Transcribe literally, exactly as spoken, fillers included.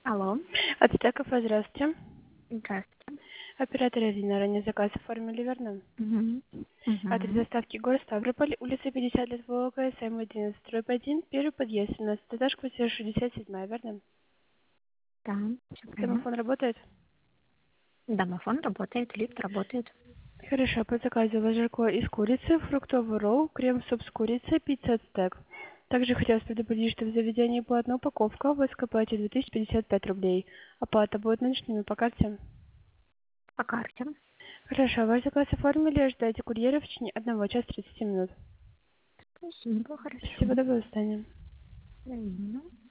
Алло. От Стеков, здравствуйте. Здравствуйте. Оператор Ирина, ранее заказ оформили, верно? Мгм. Адрес Мгм. доставки город Ставрополь, улица пятьдесят лет ВОК, СМ одиннадцать, дробь один, первый подъезд, семнадцатый этаж, квартира шестьдесят семь, верно? Да, всё правильно. Домофон работает? Домофон работает, лифт работает. Хорошо, по заказу у вас жаркое из курицы, фруктовый ролл, крем-суп с курицей, пицца от стек. Также хотелось предупредить, что в заведении по одной упаковка, вы скопаете две тысячи пятьдесят пять рублей. Оплата будет наличными по карте. По карте. Хорошо, ваш заказ оформили, ожидайте курьера в течение одного часа тридцати минут. Спасибо, хорошо. Спасибо, до свидания. Мгм.